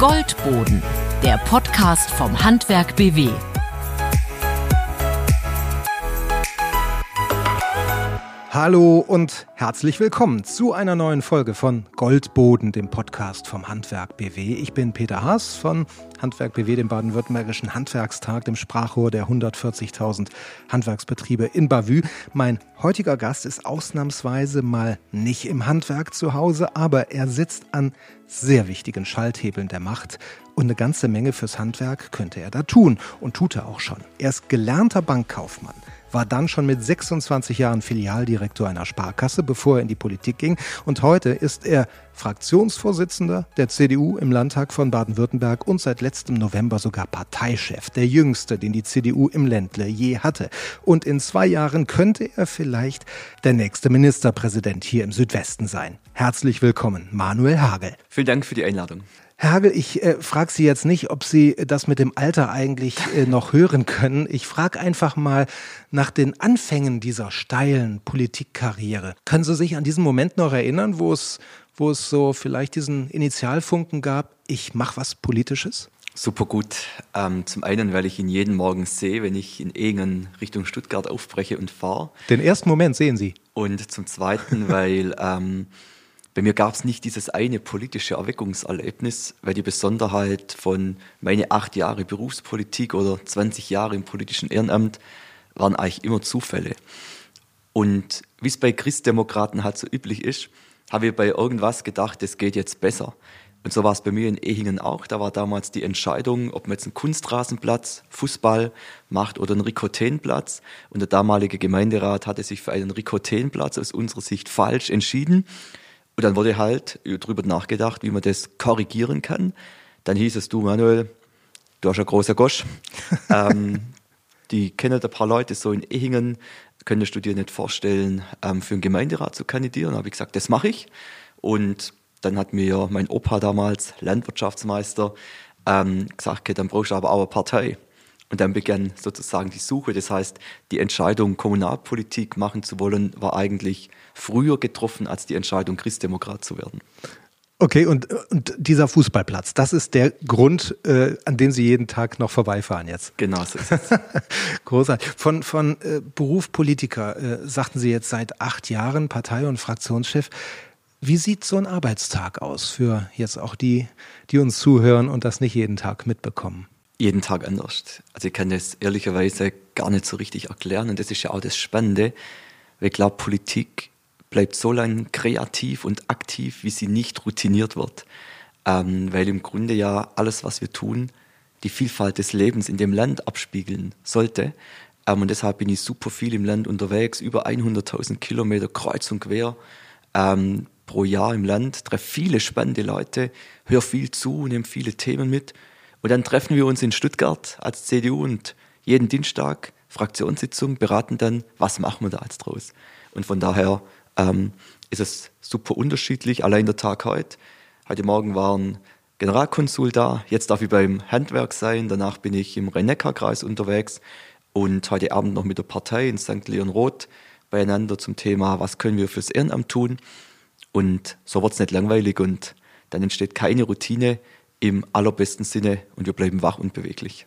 Goldboden, der Podcast vom Handwerk BW. Hallo und herzlich willkommen zu einer neuen Folge von Goldboden, dem Podcast vom Handwerk BW. Ich bin Peter Haas von Handwerk BW, dem baden-württembergischen Handwerkstag, dem Sprachrohr der 140.000 Handwerksbetriebe in Bavü. Mein heutiger Gast ist ausnahmsweise mal nicht im Handwerk zu Hause, aber er sitzt an sehr wichtigen Schalthebeln der Macht. Und eine ganze Menge fürs Handwerk könnte er da tun und tut er auch schon. Er ist gelernter Bankkaufmann, war dann schon mit 26 Jahren Filialdirektor einer Sparkasse, bevor er in die Politik ging. Und heute ist er Fraktionsvorsitzender der CDU im Landtag von Baden-Württemberg und seit letztem November sogar Parteichef, der jüngste, den die CDU im Ländle je hatte. Und in 2 Jahren könnte er vielleicht der nächste Ministerpräsident hier im Südwesten sein. Herzlich willkommen, Manuel Hagel. Vielen Dank für die Einladung. Herr Hagel, ich frage Sie jetzt nicht, ob Sie das mit dem Alter eigentlich noch hören können. Ich frage einfach mal nach den Anfängen dieser steilen Politikkarriere. Können Sie sich an diesen Moment noch erinnern, wo es so vielleicht diesen Initialfunken gab, ich mache was Politisches? Super gut. Zum einen, weil ich ihn jeden Morgen sehe, wenn ich in Ehingen Richtung Stuttgart aufbreche und fahre. Den ersten Moment sehen Sie. Und zum zweiten, weil bei mir gab es nicht dieses eine politische Erweckungserlebnis, weil die Besonderheit von meine 8 Jahre Berufspolitik oder 20 Jahre im politischen Ehrenamt waren eigentlich immer Zufälle. Und wie es bei Christdemokraten halt so üblich ist, habe ich bei irgendwas gedacht, es geht jetzt besser. Und so war es bei mir in Ehingen auch. Da war damals die Entscheidung, ob man jetzt einen Kunstrasenplatz, Fußball macht oder einen Rikoteenplatz. Und der damalige Gemeinderat hatte sich für einen Rikoteenplatz aus unserer Sicht falsch entschieden. Und dann wurde halt darüber nachgedacht, wie man das korrigieren kann. Dann hieß es, du Manuel, du hast ein großer Gosch. Die kennen ein paar Leute so in Ehingen, könntest du dir nicht vorstellen, für einen Gemeinderat zu kandidieren? Da habe ich gesagt, das mache ich. Und dann hat mir mein Opa damals, Landwirtschaftsmeister, gesagt, okay, dann brauchst du aber auch eine Partei. Und dann begann sozusagen die Suche. Das heißt, die Entscheidung, Kommunalpolitik machen zu wollen, war eigentlich früher getroffen, als die Entscheidung, Christdemokrat zu werden. Okay, und dieser Fußballplatz, das ist der Grund, an dem Sie jeden Tag noch vorbeifahren jetzt? Genau, so ist es. Großartig. Von Beruf Politiker sagten Sie jetzt seit 8 Jahren Partei- und Fraktionschef. Wie sieht so ein Arbeitstag aus für jetzt auch die uns zuhören und das nicht jeden Tag mitbekommen? Jeden Tag anders. Also ich kann das ehrlicherweise gar nicht so richtig erklären und das ist ja auch das Spannende, weil ich glaube, Politik bleibt so lange kreativ und aktiv, wie sie nicht routiniert wird. Weil im Grunde ja alles, was wir tun, die Vielfalt des Lebens in dem Land abspiegeln sollte. Und deshalb bin ich super viel im Land unterwegs, über 100.000 Kilometer kreuz und quer pro Jahr im Land, treffe viele spannende Leute, höre viel zu, nehme viele Themen mit. Und dann treffen wir uns in Stuttgart als CDU und jeden Dienstag, Fraktionssitzung, beraten dann, was machen wir da jetzt draus. Und von daher ist es super unterschiedlich. Allein der Tag heute Morgen war ein Generalkonsul da, jetzt darf ich beim Handwerk sein, danach bin ich im Rhein-Neckar-Kreis unterwegs und heute Abend noch mit der Partei in St. Leon-Roth beieinander zum Thema, was können wir fürs Ehrenamt tun. Und so wird es nicht langweilig und dann entsteht keine Routine im allerbesten Sinne und wir bleiben wach und beweglich.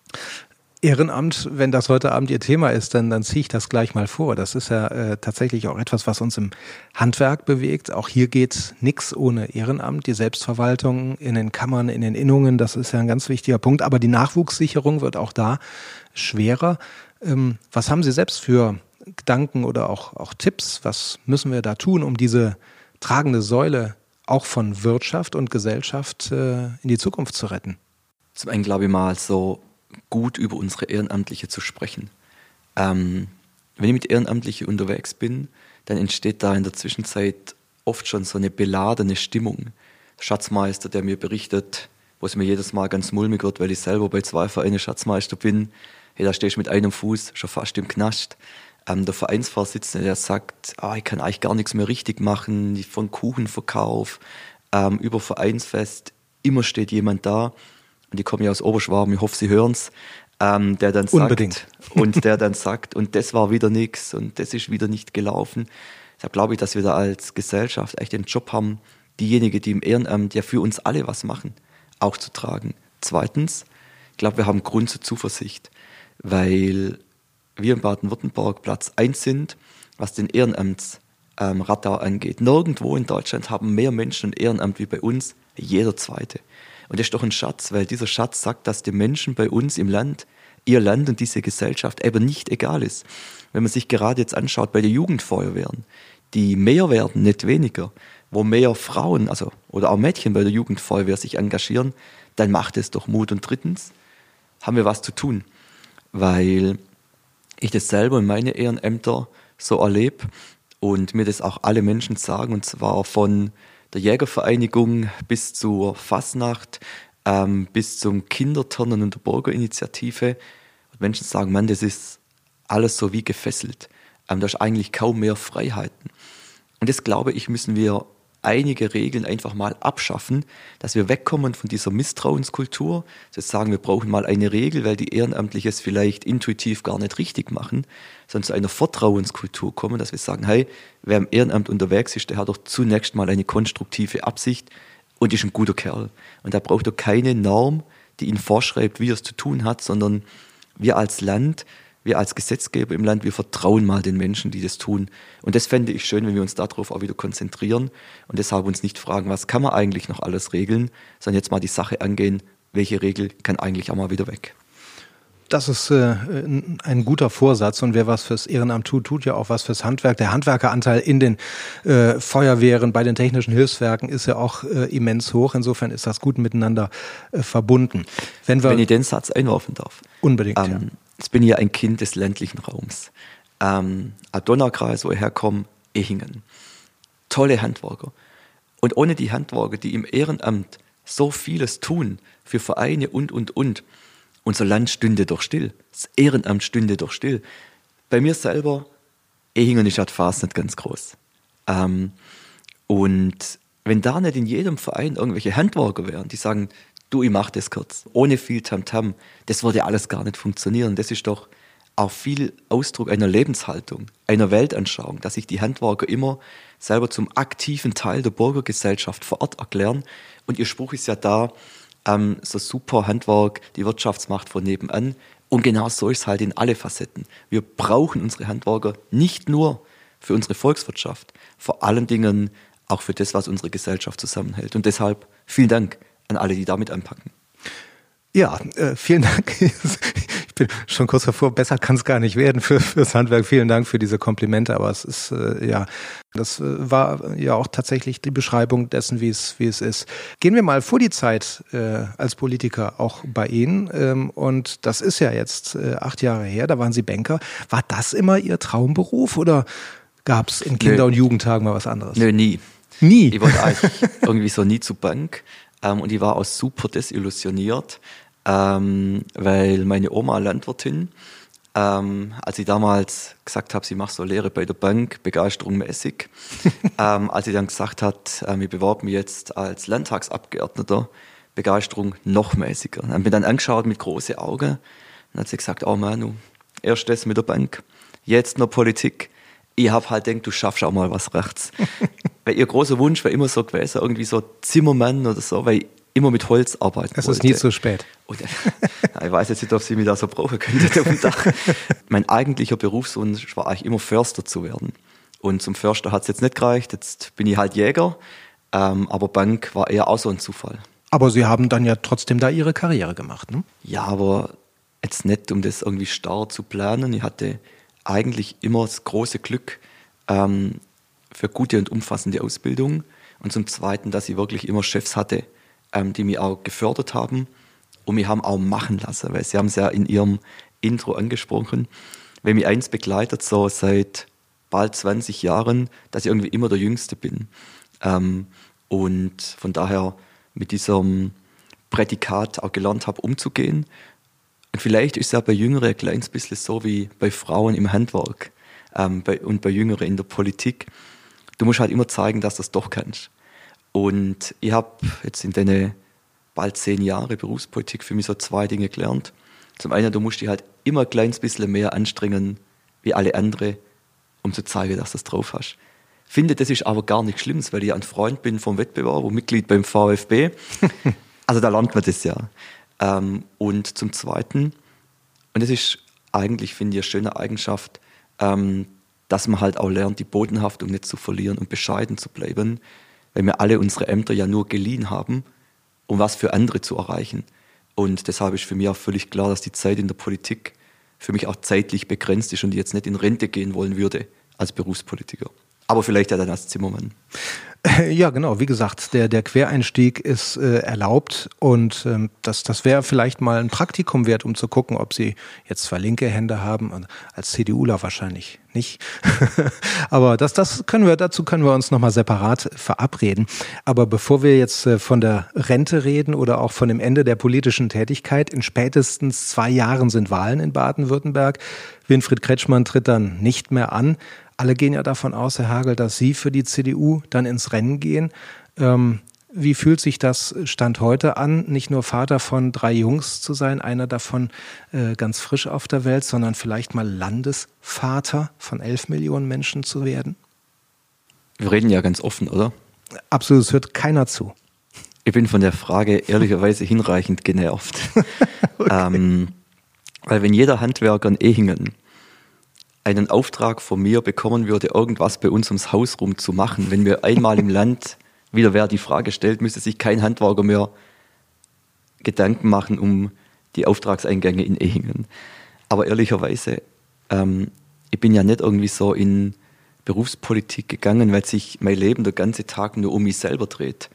Ehrenamt, wenn das heute Abend Ihr Thema ist, dann ziehe ich das gleich mal vor. Das ist ja tatsächlich auch etwas, was uns im Handwerk bewegt. Auch hier geht nichts ohne Ehrenamt. Die Selbstverwaltung in den Kammern, in den Innungen, das ist ja ein ganz wichtiger Punkt. Aber die Nachwuchssicherung wird auch da schwerer. Was haben Sie selbst für Gedanken oder auch Tipps? Was müssen wir da tun, um diese tragende Säule auch von Wirtschaft und Gesellschaft in die Zukunft zu retten? Zum einen glaube ich mal so gut über unsere Ehrenamtliche zu sprechen. Wenn ich mit Ehrenamtlichen unterwegs bin, dann entsteht da in der Zwischenzeit oft schon so eine beladene Stimmung. Schatzmeister, der mir berichtet, wo es mir jedes Mal ganz mulmig wird, weil ich selber bei 2 Vereinen Schatzmeister bin. Hey, da stehe ich mit einem Fuß schon fast im Knast. Der Vereinsvorsitzende, der sagt, ich kann eigentlich gar nichts mehr richtig machen, von Kuchenverkauf über Vereinsfest, immer steht jemand da. Und die kommen ja aus Oberschwaben, ich hoffe, Sie hören's, der dann sagt, unbedingt. Und der dann sagt, und das war wieder nichts und das ist wieder nicht gelaufen. Deshalb glaube ich, dass wir da als Gesellschaft echt den Job haben, diejenigen, die im Ehrenamt ja für uns alle was machen, auch zu tragen. Zweitens, ich glaube, wir haben Grund zur Zuversicht, weil wir in Baden-Württemberg Platz 1 sind, was den Ehrenamtsradar angeht. Nirgendwo in Deutschland haben mehr Menschen ein Ehrenamt wie bei uns, jeder Zweite. Und das ist doch ein Schatz, weil dieser Schatz sagt, dass den Menschen bei uns im Land, ihr Land und diese Gesellschaft eben nicht egal ist. Wenn man sich gerade jetzt anschaut bei den Jugendfeuerwehren, die mehr werden, nicht weniger, wo mehr Frauen oder auch Mädchen bei der Jugendfeuerwehr sich engagieren, dann macht es doch Mut. Und drittens haben wir was zu tun, weil ich das selber in meine Ehrenämter so erlebe und mir das auch alle Menschen sagen, und zwar von der Jägervereinigung bis zur Fasnacht, bis zum Kinderturnen und der Bürgerinitiative. Und Menschen sagen, Mann, das ist alles so wie gefesselt. Da ist eigentlich kaum mehr Freiheiten. Und das, glaube ich, müssen wir einige Regeln einfach mal abschaffen, dass wir wegkommen von dieser Misstrauenskultur, dass wir sagen, wir brauchen mal eine Regel, weil die Ehrenamtlichen es vielleicht intuitiv gar nicht richtig machen, sondern zu einer Vertrauenskultur kommen, dass wir sagen, hey, wer im Ehrenamt unterwegs ist, der hat doch zunächst mal eine konstruktive Absicht und ist ein guter Kerl. Und da braucht er keine Norm, die ihn vorschreibt, wie er es zu tun hat, sondern wir als Land, wir als Gesetzgeber im Land, wir vertrauen mal den Menschen, die das tun. Und das fände ich schön, wenn wir uns darauf auch wieder konzentrieren und deshalb uns nicht fragen, was kann man eigentlich noch alles regeln, sondern jetzt mal die Sache angehen, welche Regel kann eigentlich auch mal wieder weg. Das ist ein guter Vorsatz, und wer was fürs Ehrenamt tut, tut ja auch was fürs Handwerk. Der Handwerkeranteil in den Feuerwehren, bei den technischen Hilfswerken ist ja auch immens hoch. Insofern ist das gut miteinander verbunden. Wenn ich den Satz einwerfen darf. Unbedingt, ja. Jetzt bin ich ja ein Kind des ländlichen Raums. Donaukreis, wo ich herkomme, Ehingen. Tolle Handwerker. Und ohne die Handwerker, die im Ehrenamt so vieles tun, für Vereine und. Unser Land stünde doch still. Das Ehrenamt stünde doch still. Bei mir selber, Ehingen ist halt fast nicht ganz groß. Und wenn da nicht in jedem Verein irgendwelche Handwerker wären, die sagen, du, ich mach das kurz, ohne viel Tamtam, das würde alles gar nicht funktionieren. Das ist doch auch viel Ausdruck einer Lebenshaltung, einer Weltanschauung, dass sich die Handwerker immer selber zum aktiven Teil der Bürgergesellschaft vor Ort erklären. Und ihr Spruch ist ja da, so super Handwerk, die Wirtschaftsmacht von nebenan. Und genau so ist es halt in alle Facetten. Wir brauchen unsere Handwerker nicht nur für unsere Volkswirtschaft, vor allen Dingen auch für das, was unsere Gesellschaft zusammenhält. Und deshalb vielen Dank an alle, die damit anpacken. Ja, vielen Dank. Ich bin schon kurz davor, besser kann es gar nicht werden fürs Handwerk. Vielen Dank für diese Komplimente, aber es ist, das war ja auch tatsächlich die Beschreibung dessen, wie es ist. Gehen wir mal vor die Zeit als Politiker auch bei Ihnen, und das ist ja jetzt 8 Jahre her, da waren Sie Banker. War das immer Ihr Traumberuf oder gab es in Kinder- und Jugendtagen mal was anderes? Nö, nie. Nie? Ich wollte eigentlich irgendwie so nie zur Bank. Und ich war auch super desillusioniert, weil meine Oma Landwirtin, als ich damals gesagt habe, sie macht so Lehre bei der Bank, Begeisterung mäßig, als sie dann gesagt hat, ich bewerbe mich jetzt als Landtagsabgeordneter, Begeisterung noch mäßiger. Und habe mich dann angeschaut mit großen Augen und hat sie gesagt, oh Manu, erst das mit der Bank, jetzt noch Politik. Ich habe halt gedacht, du schaffst auch mal was rechts. Weil ihr großer Wunsch war immer so gewesen, irgendwie so Zimmermann oder so, weil ich immer mit Holz arbeiten wollte. Es ist nie zu spät. Und, ich weiß jetzt nicht, ob sie mich da so brauchen könnte auf dem Dach. Mein eigentlicher Berufswunsch war eigentlich immer Förster zu werden. Und zum Förster hat es jetzt nicht gereicht, jetzt bin ich halt Jäger, aber Bank war eher auch so ein Zufall. Aber Sie haben dann ja trotzdem da Ihre Karriere gemacht, ne? Ja, aber jetzt nicht, um das irgendwie starr zu planen. Ich hatte eigentlich immer das große Glück für gute und umfassende Ausbildung und zum Zweiten, dass ich wirklich immer Chefs hatte, die mich auch gefördert haben und mich haben auch machen lassen, weil Sie haben es ja in Ihrem Intro angesprochen, wenn mich eins begleitet, so seit bald 20 Jahren, dass ich irgendwie immer der Jüngste bin. Und von daher mit diesem Prädikat auch gelernt habe, umzugehen. Und vielleicht ist es ja bei Jüngeren ein kleines bisschen so wie bei Frauen im Handwerk und bei Jüngeren in der Politik. Du musst halt immer zeigen, dass du das doch kannst. Und ich habe jetzt in den bald 10 Jahren Berufspolitik für mich so 2 Dinge gelernt. Zum einen, du musst dich halt immer ein kleines bisschen mehr anstrengen wie alle anderen, um zu zeigen, dass du es drauf hast. Ich finde, das ist aber gar nichts Schlimmes, weil ich ein Freund bin vom Wettbewerb und Mitglied beim VfB. Also da lernt man das ja. Und zum Zweiten, und das ist eigentlich, finde ich, eine schöne Eigenschaft, dass man halt auch lernt, die Bodenhaftung nicht zu verlieren und bescheiden zu bleiben, weil wir alle unsere Ämter ja nur geliehen haben, um was für andere zu erreichen. Und deshalb ist für mich auch völlig klar, dass die Zeit in der Politik für mich auch zeitlich begrenzt ist und ich jetzt nicht in Rente gehen wollen würde als Berufspolitiker. Aber vielleicht ja dann als Zimmermann. Ja, genau. Wie gesagt, der Quereinstieg ist erlaubt und das wäre vielleicht mal ein Praktikum wert, um zu gucken, ob Sie jetzt zwei linke Hände haben und als CDUler wahrscheinlich nicht. Aber dazu können wir uns nochmal separat verabreden. Aber bevor wir jetzt von der Rente reden oder auch von dem Ende der politischen Tätigkeit, in spätestens 2 Jahren sind Wahlen in Baden-Württemberg. Winfried Kretschmann tritt dann nicht mehr an. Alle gehen ja davon aus, Herr Hagel, dass Sie für die CDU dann ins Rennen gehen. Wie fühlt sich das Stand heute an, nicht nur Vater von 3 Jungs zu sein, einer davon ganz frisch auf der Welt, sondern vielleicht mal Landesvater von 11 Millionen Menschen zu werden? Wir reden ja ganz offen, oder? Absolut, es hört keiner zu. Ich bin von der Frage ehrlicherweise hinreichend genervt. Okay. Weil wenn jeder Handwerker in Ehingen einen Auftrag von mir bekommen würde, irgendwas bei uns ums Haus rum zu machen, wenn wir einmal im Land wieder wer die Frage stellt, müsste sich kein Handwerker mehr Gedanken machen um die Auftragseingänge in Ehingen. Aber ehrlicherweise, ich bin ja nicht irgendwie so in Berufspolitik gegangen, weil sich mein Leben der ganze Tag nur um mich selber dreht.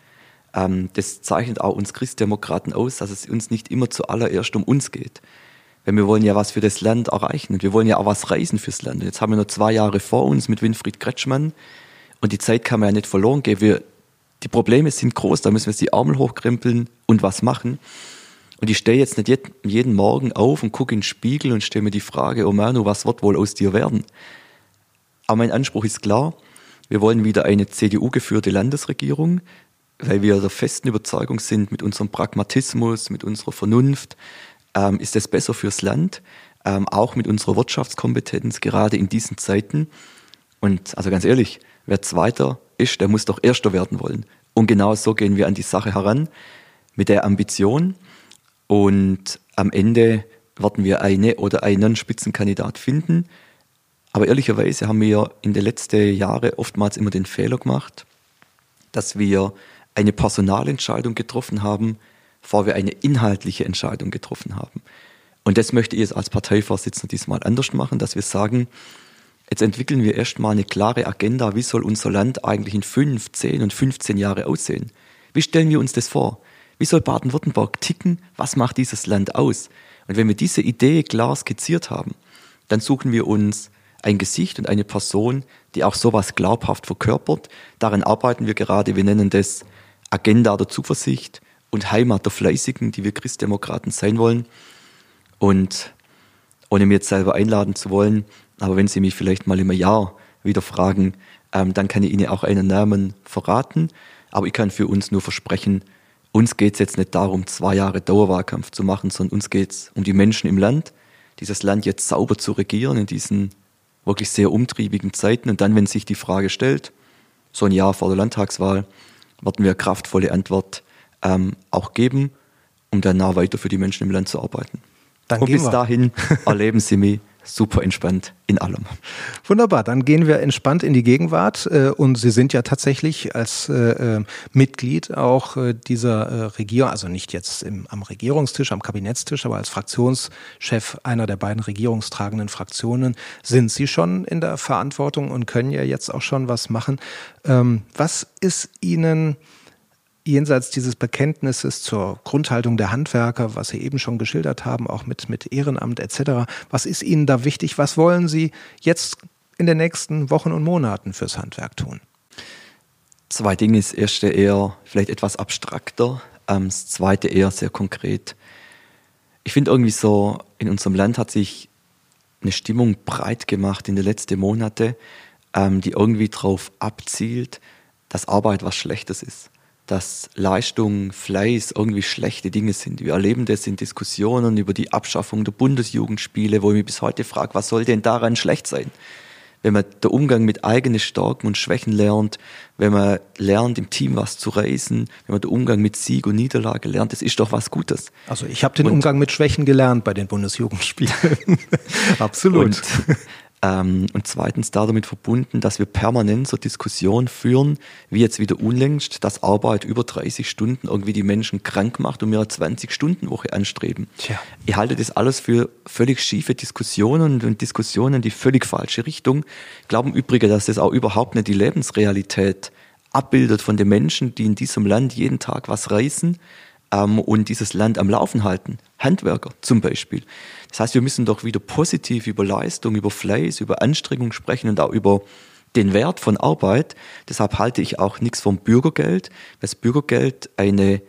Das zeichnet auch uns Christdemokraten aus, dass es uns nicht immer zuallererst um uns geht. Weil wir wollen ja was für das Land erreichen und wir wollen ja auch was reisen fürs Land. Und jetzt haben wir noch 2 Jahre vor uns mit Winfried Kretschmann und die Zeit kann man ja nicht verloren gehen. Die Probleme sind groß, da müssen wir die Ärmel hochkrempeln und was machen. Und ich stehe jetzt nicht jeden Morgen auf und gucke in den Spiegel und stelle mir die Frage, oh Manu, was wird wohl aus dir werden? Aber mein Anspruch ist klar, wir wollen wieder eine CDU-geführte Landesregierung, weil wir der festen Überzeugung sind, mit unserem Pragmatismus, mit unserer Vernunft, ist es besser fürs Land, auch mit unserer Wirtschaftskompetenz, gerade in diesen Zeiten. Und also ganz ehrlich, wer Zweiter ist, der muss doch Erster werden wollen. Und genau so gehen wir an die Sache heran, mit der Ambition. Und am Ende werden wir eine oder einen Spitzenkandidat finden. Aber ehrlicherweise haben wir in den letzten Jahren oftmals immer den Fehler gemacht, dass wir eine Personalentscheidung getroffen haben, bevor wir eine inhaltliche Entscheidung getroffen haben. Und das möchte ich jetzt als Parteivorsitzender diesmal anders machen, dass wir sagen, jetzt entwickeln wir erstmal eine klare Agenda, wie soll unser Land eigentlich in 5, 10 und 15 Jahre aussehen? Wie stellen wir uns das vor? Wie soll Baden-Württemberg ticken? Was macht dieses Land aus? Und wenn wir diese Idee klar skizziert haben, dann suchen wir uns ein Gesicht und eine Person, die auch sowas glaubhaft verkörpert. Daran arbeiten wir gerade, wir nennen das Agenda der Zuversicht und Heimat der Fleißigen, die wir Christdemokraten sein wollen. Und ohne mir jetzt selber einladen zu wollen, aber wenn Sie mich vielleicht mal im Jahr wieder fragen, dann kann ich Ihnen auch einen Namen verraten. Aber ich kann für uns nur versprechen, uns geht es jetzt nicht darum, 2 Jahre Dauerwahlkampf zu machen, sondern uns geht es um die Menschen im Land, dieses Land jetzt sauber zu regieren in diesen wirklich sehr umtriebigen Zeiten. Und dann, wenn sich die Frage stellt, so ein Jahr vor der Landtagswahl, werden wir kraftvolle Antwort auch geben, um danach weiter für die Menschen im Land zu arbeiten. Dann und bis dahin erleben Sie mich super entspannt in allem. Wunderbar, dann gehen wir entspannt in die Gegenwart und Sie sind ja tatsächlich als Mitglied auch dieser Regierung, also nicht jetzt am Regierungstisch, am Kabinettstisch, aber als Fraktionschef einer der beiden regierungstragenden Fraktionen sind Sie schon in der Verantwortung und können ja jetzt auch schon was machen. Was ist Ihnen jenseits dieses Bekenntnisses zur Grundhaltung der Handwerker, was Sie eben schon geschildert haben, auch mit Ehrenamt etc., was ist Ihnen da wichtig? Was wollen Sie jetzt in den nächsten Wochen und Monaten fürs Handwerk tun? 2 Dinge. Das erste eher vielleicht etwas abstrakter, das zweite eher sehr konkret. Ich finde irgendwie so, in unserem Land hat sich eine Stimmung breit gemacht in den letzten Monaten, die irgendwie darauf abzielt, dass Arbeit was Schlechtes ist. Dass Leistung, Fleiß irgendwie schlechte Dinge sind. Wir erleben das in Diskussionen über die Abschaffung der Bundesjugendspiele, wo ich mich bis heute frage, was soll denn daran schlecht sein? wenn man den Umgang mit eigenen Stärken und Schwächen lernt, wenn man lernt, im Team was zu reißen, wenn man den Umgang mit Sieg und Niederlage lernt, das ist doch was Gutes. Also ich habe den Umgang mit Schwächen gelernt bei den Bundesjugendspielen. Absolut. Und zweitens damit verbunden, dass wir permanent so Diskussionen führen, wie jetzt wieder unlängst, dass Arbeit über 30 Stunden irgendwie die Menschen krank macht und wir eine 20-Stunden-Woche anstreben. Tja. Ich halte das alles für völlig schiefe Diskussionen und Diskussionen in die völlig falsche Richtung. Ich glaube im Übrigen, dass das auch überhaupt nicht die Lebensrealität abbildet von den Menschen, die in diesem Land jeden Tag was reißen und dieses Land am Laufen halten. Handwerker zum Beispiel. Das heißt, wir müssen doch wieder positiv über Leistung, über Fleiß, über Anstrengung sprechen und auch über den Wert von Arbeit. Deshalb halte ich auch nichts vom Bürgergeld, weil das Bürgergeld ein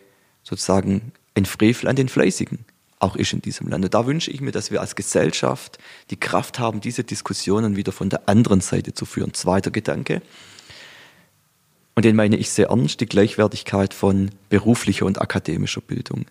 Frevel an den Fleißigen auch ist in diesem Land. Und da wünsche ich mir, dass wir als Gesellschaft die Kraft haben, diese Diskussionen wieder von der anderen Seite zu führen. Zweiter Gedanke. Und den meine ich sehr ernst, die Gleichwertigkeit von beruflicher und akademischer Bildung.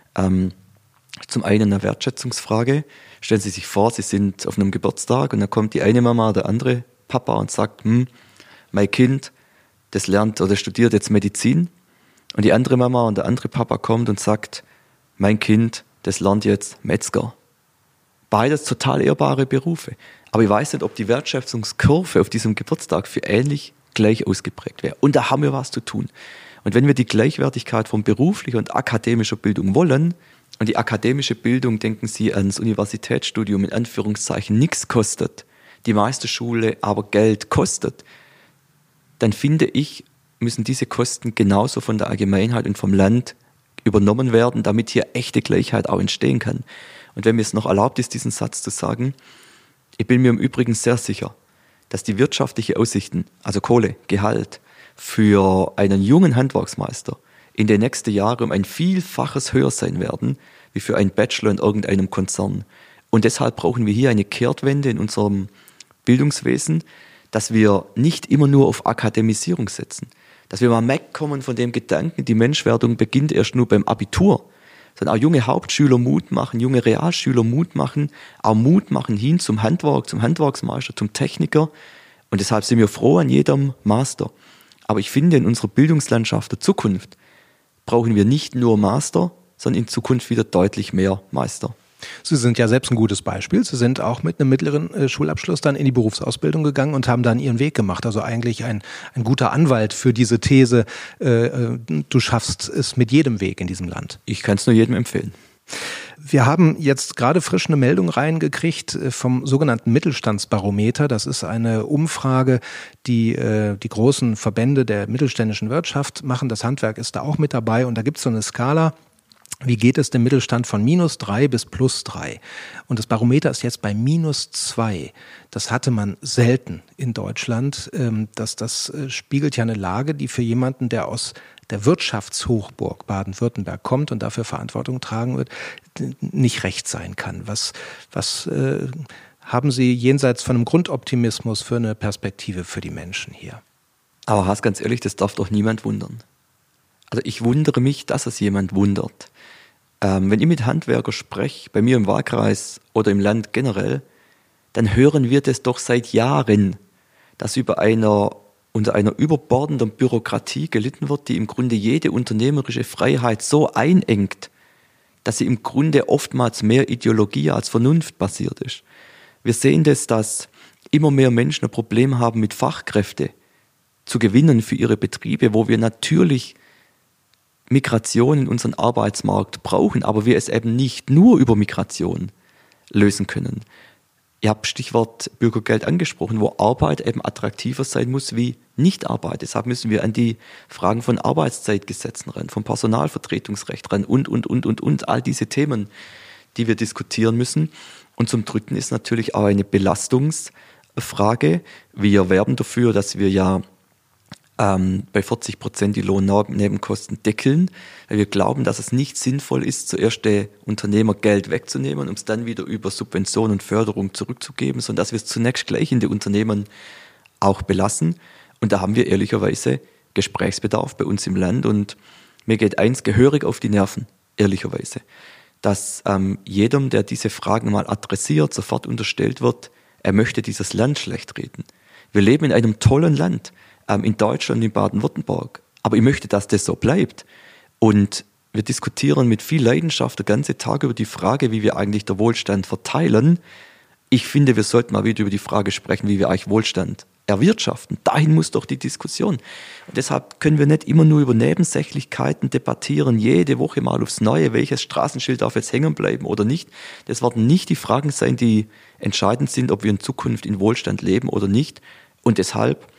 Zum einen eine Wertschätzungsfrage. Stellen Sie sich vor, Sie sind auf einem Geburtstag und dann kommt die eine Mama, der andere Papa und sagt, mein Kind, das lernt oder studiert jetzt Medizin. Und die andere Mama und der andere Papa kommt und sagt, mein Kind, das lernt jetzt Metzger. Beides total ehrbare Berufe. Aber ich weiß nicht, ob die Wertschätzungskurve auf diesem Geburtstag für ähnlich gleich ausgeprägt wäre. Und da haben wir was zu tun. Und wenn wir die Gleichwertigkeit von beruflicher und akademischer Bildung wollen, und die akademische Bildung, denken Sie ans Universitätsstudium, in Anführungszeichen nichts kostet, die Meisterschule aber Geld kostet, dann finde ich, müssen diese Kosten genauso von der Allgemeinheit und vom Land übernommen werden, damit hier echte Gleichheit auch entstehen kann. Und wenn mir es noch erlaubt ist, diesen Satz zu sagen, ich bin mir im Übrigen sehr sicher, dass die wirtschaftlichen Aussichten, also Kohle, Gehalt, für einen jungen Handwerksmeister in den nächsten Jahren um ein Vielfaches höher sein werden, wie für einen Bachelor in irgendeinem Konzern. Und deshalb brauchen wir hier eine Kehrtwende in unserem Bildungswesen, dass wir nicht immer nur auf Akademisierung setzen, dass wir mal wegkommen von dem Gedanken, die Menschwerdung beginnt erst nur beim Abitur, sondern auch junge Hauptschüler Mut machen, junge Realschüler Mut machen, auch Mut machen hin zum Handwerk, zum Handwerksmeister, zum Techniker. Und deshalb sind wir froh an jedem Master. Aber ich finde, in unserer Bildungslandschaft der Zukunft brauchen wir nicht nur Master, sondern in Zukunft wieder deutlich mehr Meister. Sie sind ja selbst ein gutes Beispiel. Sie sind auch mit einem mittleren Schulabschluss dann in die Berufsausbildung gegangen und haben dann Ihren Weg gemacht. Also eigentlich ein guter Anwalt für diese These, du schaffst es mit jedem Weg in diesem Land. Ich kann es nur jedem empfehlen. Wir haben jetzt gerade frisch eine Meldung reingekriegt vom sogenannten Mittelstandsbarometer. Das ist eine Umfrage, die die großen Verbände der mittelständischen Wirtschaft machen. Das Handwerk ist da auch mit dabei und da gibt es so eine Skala. Wie geht es dem Mittelstand von -3 bis +3? Und das Barometer ist jetzt bei -2. Das hatte man selten in Deutschland. Das spiegelt ja eine Lage, die für jemanden, der aus der Wirtschaftshochburg Baden-Württemberg kommt und dafür Verantwortung tragen wird, nicht recht sein kann. Was haben Sie jenseits von einem Grundoptimismus für eine Perspektive für die Menschen hier? Aber Haas, ganz ehrlich, das darf doch niemand wundern. Also ich wundere mich, dass es jemand wundert. Wenn ich mit Handwerkern spreche, bei mir im Wahlkreis oder im Land generell, dann hören wir das doch seit Jahren, dass unter einer überbordenden Bürokratie gelitten wird, die im Grunde jede unternehmerische Freiheit so einengt, dass sie im Grunde oftmals mehr Ideologie als Vernunft basiert ist. Wir sehen das, dass immer mehr Menschen ein Problem haben, mit Fachkräfte zu gewinnen für ihre Betriebe, wo wir natürlich Migration in unseren Arbeitsmarkt brauchen, aber wir es eben nicht nur über Migration lösen können. Ihr habt Stichwort Bürgergeld angesprochen, wo Arbeit eben attraktiver sein muss wie Nichtarbeit. Deshalb müssen wir an die Fragen von Arbeitszeitgesetzen ran, vom Personalvertretungsrecht ran und all diese Themen, die wir diskutieren müssen. Und zum Dritten ist natürlich auch eine Belastungsfrage. Wir werben dafür, dass wir ja bei 40% die Lohnnebenkosten deckeln, weil wir glauben, dass es nicht sinnvoll ist, zuerst der Unternehmer Geld wegzunehmen, um es dann wieder über Subvention und Förderung zurückzugeben, sondern dass wir es zunächst gleich in den Unternehmen auch belassen. Und da haben wir ehrlicherweise Gesprächsbedarf bei uns im Land. Und mir geht eins gehörig auf die Nerven, ehrlicherweise, dass jedem, der diese Fragen mal adressiert, sofort unterstellt wird, er möchte dieses Land schlecht reden. Wir leben in einem tollen Land, in Deutschland, in Baden-Württemberg. Aber ich möchte, dass das so bleibt. Und wir diskutieren mit viel Leidenschaft den ganzen Tag über die Frage, wie wir eigentlich den Wohlstand verteilen. Ich finde, wir sollten mal wieder über die Frage sprechen, wie wir eigentlich Wohlstand erwirtschaften. Dahin muss doch die Diskussion. Und deshalb können wir nicht immer nur über Nebensächlichkeiten debattieren, jede Woche mal aufs Neue, welches Straßenschild darf jetzt hängen bleiben oder nicht. Das werden nicht die Fragen sein, die entscheidend sind, ob wir in Zukunft in Wohlstand leben oder nicht. Und deshalb,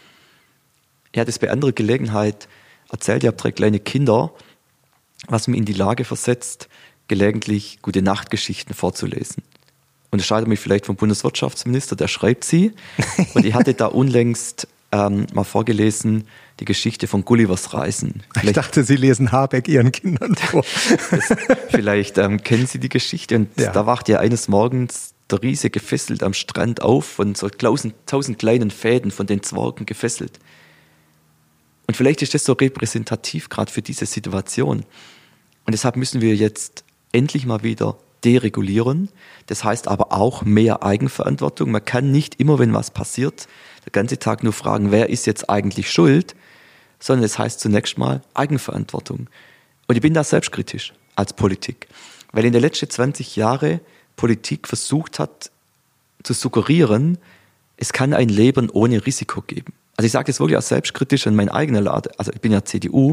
ich hatte es bei anderer Gelegenheit erzählt, ich habe 3 kleine Kinder, was mich in die Lage versetzt, gelegentlich Gute-Nacht-Geschichten vorzulesen. Und das scheitert mich vielleicht vom Bundeswirtschaftsminister, der schreibt sie. Und ich hatte da unlängst mal vorgelesen, die Geschichte von Gullivers Reisen. Ich dachte, Sie lesen Habeck Ihren Kindern vor. Vielleicht kennen Sie die Geschichte. Und da wacht ja eines Morgens der Riese gefesselt am Strand auf, von so 1000 kleinen Fäden von den Zwergen gefesselt. Und vielleicht ist das so repräsentativ gerade für diese Situation. Und deshalb müssen wir jetzt endlich mal wieder deregulieren. Das heißt aber auch mehr Eigenverantwortung. Man kann nicht immer, wenn was passiert, den ganzen Tag nur fragen, wer ist jetzt eigentlich schuld, sondern es heißt zunächst mal Eigenverantwortung. Und ich bin da selbstkritisch als Politik, weil in den letzten 20 Jahren Politik versucht hat zu suggerieren, es kann ein Leben ohne Risiko geben. Also ich sage das wirklich als selbstkritisch an mein eigener Laden, also ich bin ja CDU.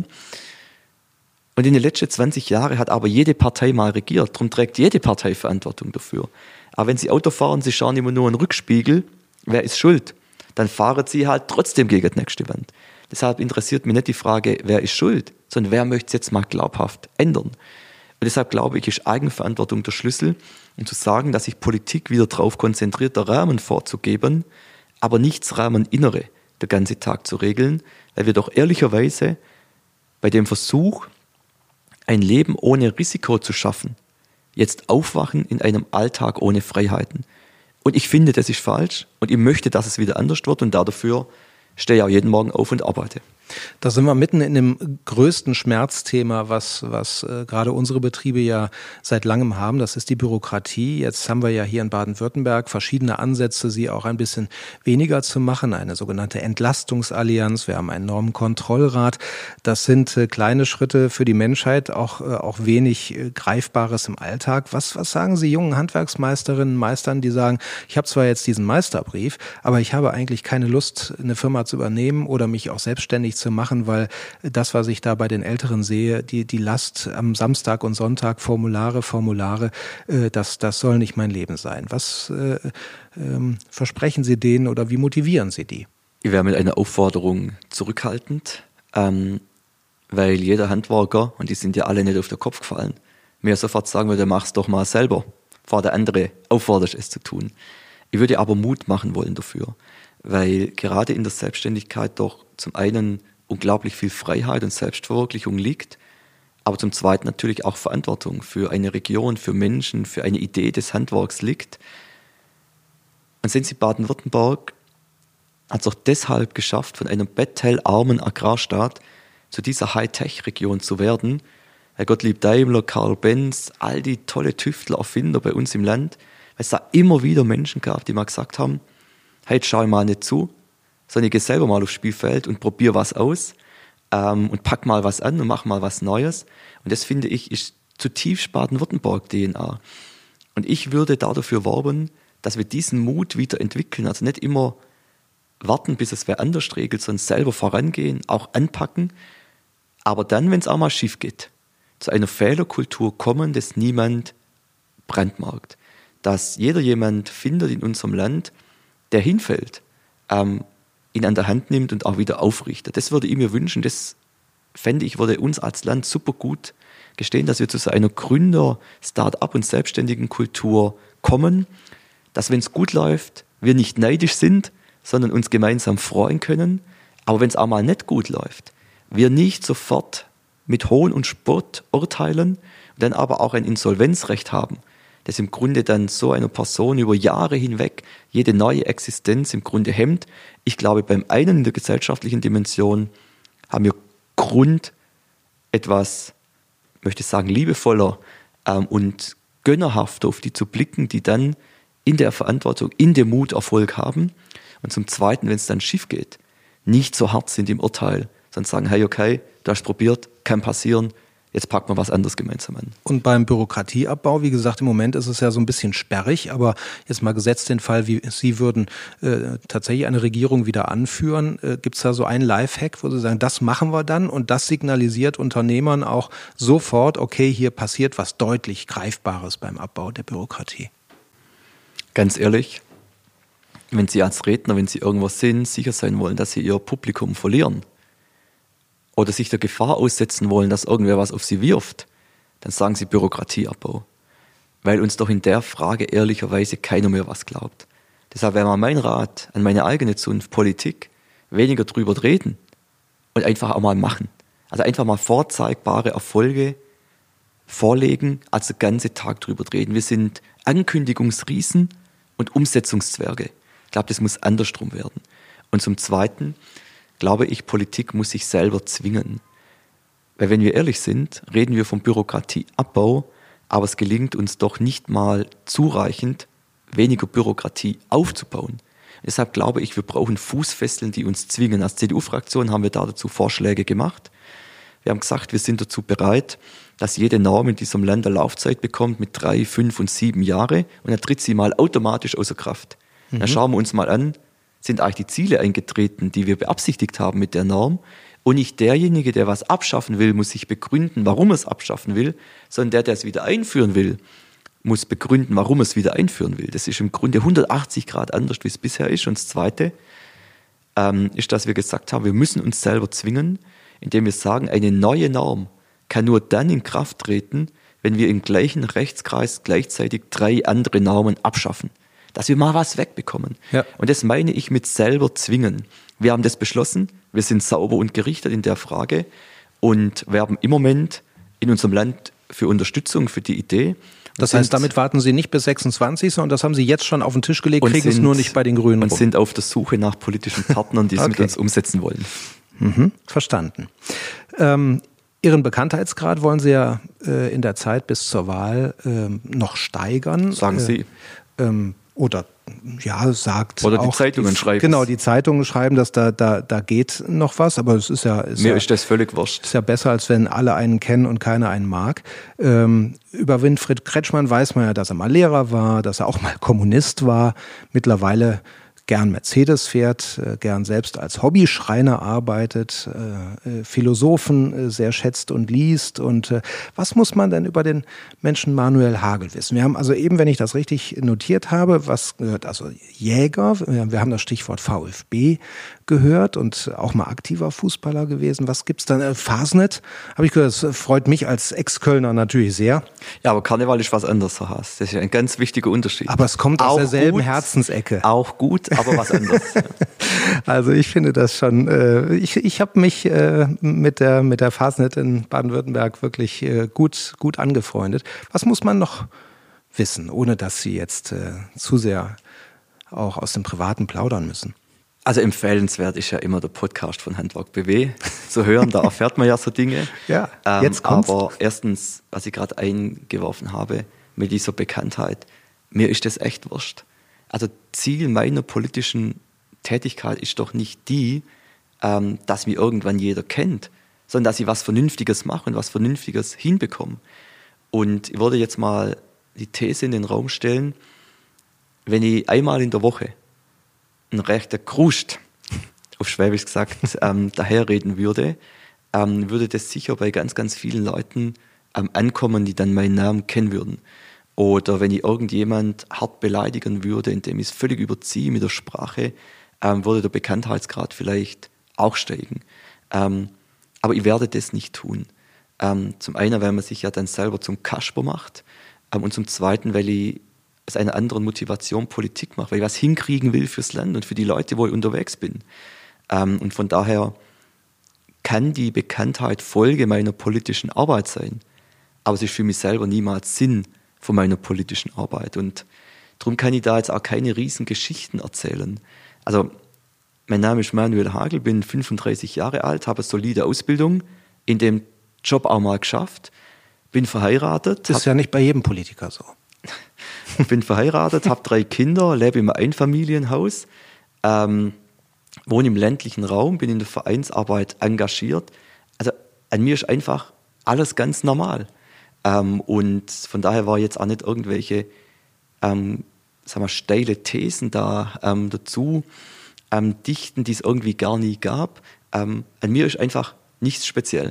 Und in den letzten 20 Jahren hat aber jede Partei mal regiert. Darum trägt jede Partei Verantwortung dafür. Aber wenn Sie Auto fahren, Sie schauen immer nur in den Rückspiegel, wer ist schuld? Dann fahren Sie halt trotzdem gegen die nächste Wand. Deshalb interessiert mich nicht die Frage, wer ist schuld, sondern wer möchte es jetzt mal glaubhaft ändern. Und deshalb glaube ich, ist Eigenverantwortung der Schlüssel, um zu sagen, dass sich Politik wieder darauf konzentriert, der Rahmen vorzugeben, aber nicht das Rahmeninnere den ganzen Tag zu regeln, weil wir doch ehrlicherweise bei dem Versuch, ein Leben ohne Risiko zu schaffen, jetzt aufwachen in einem Alltag ohne Freiheiten. Und ich finde, das ist falsch und ich möchte, dass es wieder anders wird und dafür stehe ich auch jeden Morgen auf und arbeite. Da sind wir mitten in dem größten Schmerzthema, was gerade unsere Betriebe ja seit langem haben. Das ist die Bürokratie. Jetzt haben wir ja hier in Baden-Württemberg verschiedene Ansätze, sie auch ein bisschen weniger zu machen. Eine sogenannte Entlastungsallianz. Wir haben einen Normenkontrollrat. Das sind kleine Schritte für die Menschheit, auch wenig Greifbares im Alltag. Was sagen Sie jungen Handwerksmeisterinnen, Meistern, die sagen, ich habe zwar jetzt diesen Meisterbrief, aber ich habe eigentlich keine Lust, eine Firma zu übernehmen oder mich auch selbstständig zu machen, weil das, was ich da bei den Älteren sehe, die Last am Samstag und Sonntag, Formulare, das soll nicht mein Leben sein. Was versprechen Sie denen oder wie motivieren Sie die? Ich wäre mit einer Aufforderung zurückhaltend, weil jeder Handwerker, und die sind ja alle nicht auf den Kopf gefallen, mir sofort sagen würde, mach's doch mal selber, bevor der andere auffordert, es zu tun. Ich würde aber Mut machen wollen dafür, weil gerade in der Selbstständigkeit doch zum einen unglaublich viel Freiheit und Selbstverwirklichung liegt, aber zum Zweiten natürlich auch Verantwortung für eine Region, für Menschen, für eine Idee des Handwerks liegt. Und sehen Sie, Baden-Württemberg hat es auch deshalb geschafft, von einem bettellarmen Agrarstaat zu dieser Hightech-Region zu werden. Herr Gottlieb Daimler, Karl Benz, all die tolle Tüftler, Erfinder bei uns im Land, weil es da immer wieder Menschen gab, die mal gesagt haben, hey, jetzt schau ich mal nicht zu, sondern ich gehe selber mal aufs Spielfeld und probiere was aus und pack mal was an und mach mal was Neues. Und das, finde ich, ist zutiefst Baden-Württemberg-DNA. Und ich würde da dafür werben, dass wir diesen Mut wieder entwickeln. Also nicht immer warten, bis es wer anders regelt, sondern selber vorangehen, auch anpacken. Aber dann, wenn es auch mal schief geht, zu einer Fehlerkultur kommen, dass niemand brandmarkt. Dass jeder jemand findet in unserem Land, der hinfällt, ihn an der Hand nimmt und auch wieder aufrichtet. Das würde ich mir wünschen, das fände ich, würde uns als Land super gut gestehen, dass wir zu so einer Gründer-, Start-up- und selbstständigen Kultur kommen, dass, wenn es gut läuft, wir nicht neidisch sind, sondern uns gemeinsam freuen können, aber wenn es auch mal nicht gut läuft, wir nicht sofort mit Hohn und Spott urteilen, dann aber auch ein Insolvenzrecht haben, das im Grunde dann so einer Person über Jahre hinweg jede neue Existenz im Grunde hemmt. Ich glaube, beim einen in der gesellschaftlichen Dimension haben wir Grund, etwas, möchte ich sagen, liebevoller und gönnerhafter auf die zu blicken, die dann in der Verantwortung, in dem Mut Erfolg haben. Und zum Zweiten, wenn es dann schief geht, nicht so hart sind im Urteil, sondern sagen, hey, okay, du hast probiert, kann passieren, jetzt packen wir was anderes gemeinsam an. Und beim Bürokratieabbau, wie gesagt, im Moment ist es ja so ein bisschen sperrig, aber jetzt mal gesetzt den Fall, wie Sie würden tatsächlich eine Regierung wieder anführen, gibt es da so einen Lifehack, wo Sie sagen, das machen wir dann und das signalisiert Unternehmern auch sofort, okay, hier passiert was deutlich Greifbares beim Abbau der Bürokratie. Ganz ehrlich, wenn Sie als Redner, wenn Sie irgendwo sind, sicher sein wollen, dass Sie Ihr Publikum verlieren oder sich der Gefahr aussetzen wollen, dass irgendwer was auf Sie wirft, dann sagen Sie Bürokratieabbau. Weil uns doch in der Frage ehrlicherweise keiner mehr was glaubt. Deshalb wäre mal mein Rat an meine eigene Zunft, Politik, weniger drüber reden und einfach auch mal machen. Also einfach mal vorzeigbare Erfolge vorlegen, als den ganzen Tag drüber reden. Wir sind Ankündigungsriesen und Umsetzungszwerge. Ich glaube, das muss andersrum werden. Und zum Zweiten glaube ich, Politik muss sich selber zwingen. Weil wenn wir ehrlich sind, reden wir vom Bürokratieabbau, aber es gelingt uns doch nicht mal zureichend, weniger Bürokratie aufzubauen. Deshalb glaube ich, wir brauchen Fußfesseln, die uns zwingen. Als CDU-Fraktion haben wir dazu Vorschläge gemacht. Wir haben gesagt, wir sind dazu bereit, dass jede Norm in diesem Land eine Laufzeit bekommt mit 3, 5 und 7 Jahre und dann tritt sie mal automatisch außer Kraft. Dann schauen wir uns mal an, sind eigentlich die Ziele eingetreten, die wir beabsichtigt haben mit der Norm. Und nicht derjenige, der was abschaffen will, muss sich begründen, warum er es abschaffen will, sondern der es wieder einführen will, muss begründen, warum er es wieder einführen will. Das ist im Grunde 180 Grad anders, wie es bisher ist. Und das Zweite ist, dass wir gesagt haben, wir müssen uns selber zwingen, indem wir sagen, eine neue Norm kann nur dann in Kraft treten, wenn wir im gleichen Rechtskreis gleichzeitig 3 andere Normen abschaffen. Dass wir mal was wegbekommen. Ja. Und das meine ich mit selber zwingen. Wir haben das beschlossen, wir sind sauber und gerichtet in der Frage und werben im Moment in unserem Land für Unterstützung für die Idee. Das heißt, damit warten Sie nicht bis 26, sondern das haben Sie jetzt schon auf den Tisch gelegt, kriegen es nur nicht bei den Grünen rum. Und sind auf der Suche nach politischen Partnern, die es mit uns umsetzen wollen. Verstanden. Ihren Bekanntheitsgrad wollen Sie ja in der Zeit bis zur Wahl noch steigern. Sagen Sie. Oder ja, sagt oder die auch, Zeitungen schreiben. Genau, die Zeitungen schreiben, dass da geht noch was, aber es ist ja... Mir ist das völlig wurscht. Ist ja besser, als wenn alle einen kennen und keiner einen mag. Über Winfried Kretschmann weiß man ja, dass er mal Lehrer war, dass er auch mal Kommunist war. Mittlerweile gern Mercedes fährt, gern selbst als Hobbyschreiner arbeitet, Philosophen sehr schätzt und liest. Und was muss man denn über den Menschen Manuel Hagel wissen? Wir haben also eben, wenn ich das richtig notiert habe, was gehört also Jäger, wir haben das Stichwort VfB gehört und auch mal aktiver Fußballer gewesen. Was gibt's dann? Fasnet, habe ich gehört, das freut mich als Ex-Kölner natürlich sehr. Ja, aber Karneval ist was anderes, Herr Haas. Das ist ein ganz wichtiger Unterschied. Aber es kommt aus derselben Herzensecke. Auch gut, aber was anderes. Also ich finde das schon, ich habe mich mit der Fasnet in Baden-Württemberg wirklich gut angefreundet. Was muss man noch wissen, ohne dass Sie jetzt zu sehr auch aus dem Privaten plaudern müssen? Also empfehlenswert ist ja immer der Podcast von Handwerk BW zu hören, da erfährt man ja so Dinge. Ja, jetzt kommt's. Aber erstens, was ich gerade eingeworfen habe, mit dieser Bekanntheit, mir ist das echt wurscht. Also Ziel meiner politischen Tätigkeit ist doch nicht die, dass mich irgendwann jeder kennt, sondern dass ich was Vernünftiges mache und was Vernünftiges hinbekomme. Und ich würde jetzt mal die These in den Raum stellen, wenn ich einmal in der Woche ein rechter Krust, auf Schwäbisch gesagt, daherreden würde, würde das sicher bei ganz, ganz vielen Leuten ankommen, die dann meinen Namen kennen würden. Oder wenn ich irgendjemand hart beleidigen würde, indem ich es völlig überziehe mit der Sprache, würde der Bekanntheitsgrad vielleicht auch steigen. Aber ich werde das nicht tun. Zum einen, weil man sich ja dann selber zum Kasper macht und zum Zweiten, weil ich aus einer anderen Motivation Politik mache, weil ich was hinkriegen will fürs Land und für die Leute, wo ich unterwegs bin. Und von daher kann die Bekanntheit Folge meiner politischen Arbeit sein, aber es ist für mich selber niemals Sinn von meiner politischen Arbeit. Und darum kann ich da jetzt auch keine riesen Geschichten erzählen. Also mein Name ist Manuel Hagel, bin 35 Jahre alt, habe eine solide Ausbildung, in dem Job auch mal geschafft, bin verheiratet. Das ist ja nicht bei jedem Politiker so. Bin verheiratet, habe 3 Kinder, lebe im Einfamilienhaus wohne im ländlichen Raum, bin in der Vereinsarbeit engagiert. Also an mir ist einfach alles ganz normal. Und von daher war jetzt auch nicht irgendwelche steile Thesen dazu dichten, die es irgendwie gar nie gab. An mir ist einfach nichts speziell.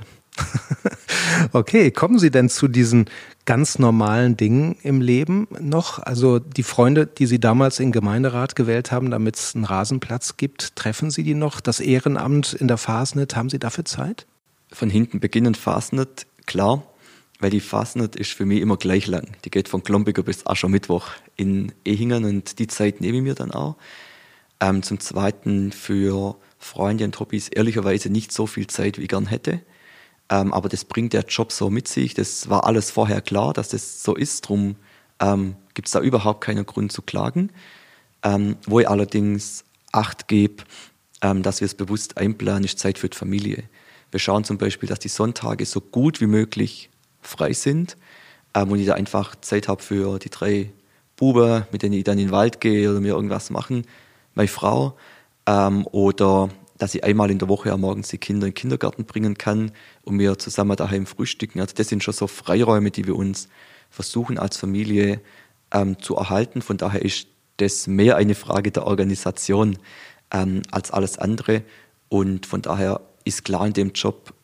Okay, kommen Sie denn zu diesen ganz normalen Dingen im Leben noch? Also die Freunde, die Sie damals in den Gemeinderat gewählt haben, damit es einen Rasenplatz gibt, treffen Sie die noch? Das Ehrenamt in der Fasnet, haben Sie dafür Zeit? Von hinten beginnend Fasnet, klar, weil die Fasnet ist für mich immer gleich lang. Die geht von Glombiger bis Aschermittwoch in Ehingen und die Zeit nehme ich mir dann auch. Zum Zweiten für Freunde und Hobbys ehrlicherweise nicht so viel Zeit, wie ich gern hätte. Aber das bringt der Job so mit sich. Das war alles vorher klar, dass das so ist. Darum gibt es da überhaupt keinen Grund zu klagen. Wo ich allerdings Acht gebe, dass wir es bewusst einplanen, ist Zeit für die Familie. Wir schauen zum Beispiel, dass die Sonntage so gut wie möglich frei sind und ich da einfach Zeit habe für die 3 Buben, mit denen ich dann in den Wald gehe oder mir irgendwas machen, meine Frau, oder dass ich einmal in der Woche am Morgens die Kinder in den Kindergarten bringen kann und wir zusammen daheim frühstücken. Also das sind schon so Freiräume, die wir uns versuchen als Familie zu erhalten. Von daher ist das mehr eine Frage der Organisation als alles andere. Und von daher ist klar, in dem Job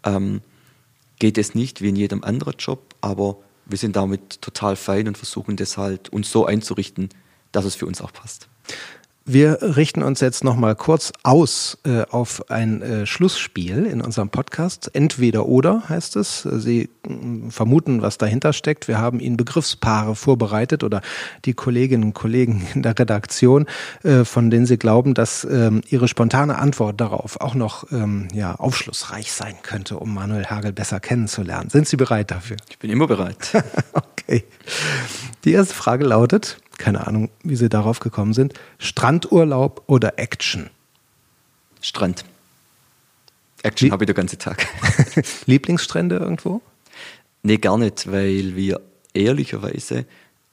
geht es nicht wie in jedem anderen Job, aber wir sind damit total fein und versuchen das halt uns so einzurichten, dass es für uns auch passt. Wir richten uns jetzt noch mal kurz aus auf ein Schlussspiel in unserem Podcast. Entweder oder heißt es. Sie vermuten, was dahinter steckt. Wir haben Ihnen Begriffspaare vorbereitet oder die Kolleginnen und Kollegen in der Redaktion, von denen Sie glauben, dass Ihre spontane Antwort darauf auch noch aufschlussreich sein könnte, um Manuel Hagel besser kennenzulernen. Sind Sie bereit dafür? Ich bin immer bereit. Okay. Die erste Frage lautet: Keine Ahnung, wie Sie darauf gekommen sind. Strandurlaub oder Action? Strand. Action habe ich den ganzen Tag. Lieblingsstrände irgendwo? Nee, gar nicht, weil wir ehrlicherweise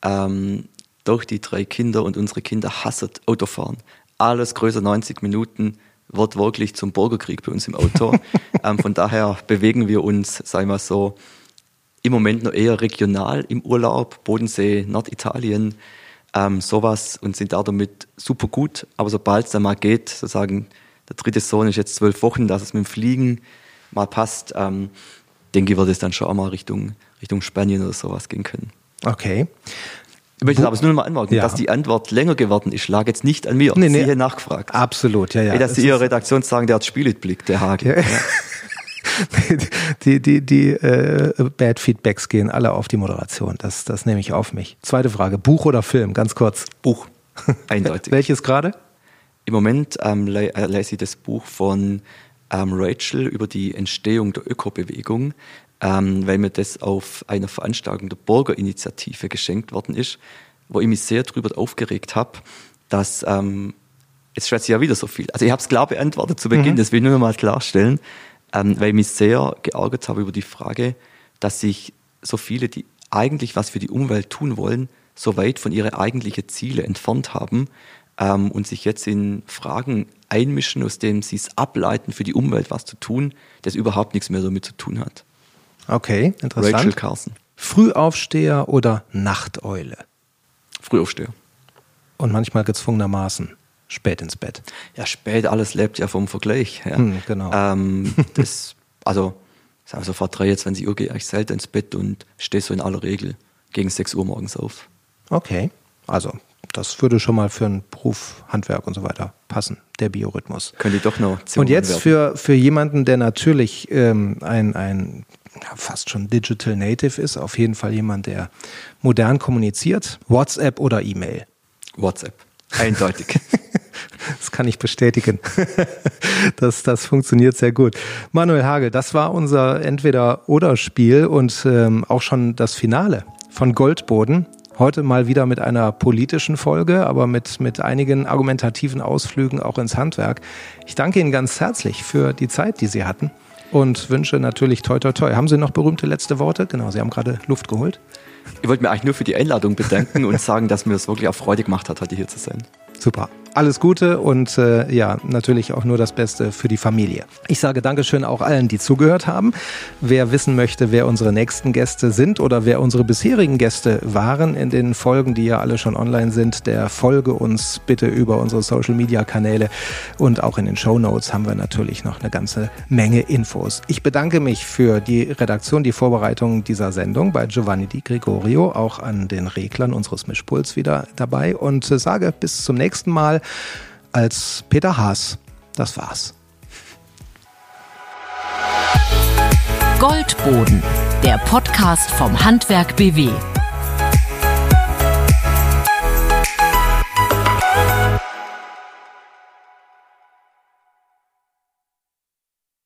durch die 3 Kinder und unsere Kinder hassen Autofahren. Alles größer 90 Minuten wird wirklich zum Bürgerkrieg bei uns im Auto. Von daher bewegen wir uns, sagen wir so, im Moment noch eher regional im Urlaub, Bodensee, Norditalien, sowas, und sind da damit super gut. Aber sobald es dann mal geht, sozusagen, der 3. Sohn ist jetzt 12 Wochen, dass es mit dem Fliegen mal passt, denke ich, wird es dann schon auch mal Richtung Spanien oder sowas gehen können. Okay. Ich möchte aber nur noch mal anmerken, dass die Antwort länger geworden ist, lag jetzt nicht an mir. Nee. Sie haben nachgefragt. Absolut, ja. Dass Sie Ihre Redaktion sagen, der hat Spielitblick, der Hagel. Ja. Die Bad Feedbacks gehen alle auf die Moderation. Das nehme ich auf mich. Zweite Frage: Buch oder Film? Ganz kurz. Buch. Eindeutig. Welches gerade? Im Moment lese ich das Buch von Rachel über die Entstehung der Ökobewegung, weil mir das auf einer Veranstaltung der Bürgerinitiative geschenkt worden ist, wo ich mich sehr darüber aufgeregt habe, dass jetzt schätze ich ja wieder so viel. Also ich habe es klar beantwortet zu Beginn, das will ich nur noch mal klarstellen. Weil ich mich sehr geärgert habe über die Frage, dass sich so viele, die eigentlich was für die Umwelt tun wollen, so weit von ihren eigentlichen Zielen entfernt haben und sich jetzt in Fragen einmischen, aus denen sie es ableiten, für die Umwelt was zu tun, das überhaupt nichts mehr damit zu tun hat. Okay, interessant. Rachel Carson. Frühaufsteher oder Nachteule? Frühaufsteher. Und manchmal gezwungenermaßen spät ins Bett. Ja, spät, alles lebt ja vom Vergleich. Ja. Genau. Sagen wir so, vor 23 Uhr gehe ich selten ins Bett und stehe so in aller Regel gegen 6 Uhr morgens auf. Okay, also das würde schon mal für einen Beruf, Handwerk und so weiter passen, der Biorhythmus. Könnte ich doch noch. Und jetzt für jemanden, der natürlich ein fast schon Digital Native ist, auf jeden Fall jemand, der modern kommuniziert, WhatsApp oder E-Mail? WhatsApp. Eindeutig. Das kann ich bestätigen. Das funktioniert sehr gut. Manuel Hagel, das war unser Entweder-Oder-Spiel und auch schon das Finale von Goldboden. Heute mal wieder mit einer politischen Folge, aber mit einigen argumentativen Ausflügen auch ins Handwerk. Ich danke Ihnen ganz herzlich für die Zeit, die Sie hatten und wünsche natürlich toi toi toi. Haben Sie noch berühmte letzte Worte? Genau, Sie haben gerade Luft geholt. Ich wollte mir eigentlich nur für die Einladung bedanken und sagen, dass mir das wirklich auch Freude gemacht hat, heute hier zu sein. Super. alles Gute und natürlich auch nur das Beste für die Familie. Ich sage Dankeschön auch allen, die zugehört haben. Wer wissen möchte, wer unsere nächsten Gäste sind oder wer unsere bisherigen Gäste waren in den Folgen, die ja alle schon online sind, der folge uns bitte über unsere Social-Media-Kanäle und auch in den Shownotes haben wir natürlich noch eine ganze Menge Infos. Ich bedanke mich für die Redaktion, die Vorbereitung dieser Sendung bei Giovanni Di Gregorio, auch an den Reglern unseres Mischpuls wieder dabei und sage bis zum nächsten Mal als Peter Haas. Das war's. Goldboden, der Podcast vom Handwerk BW.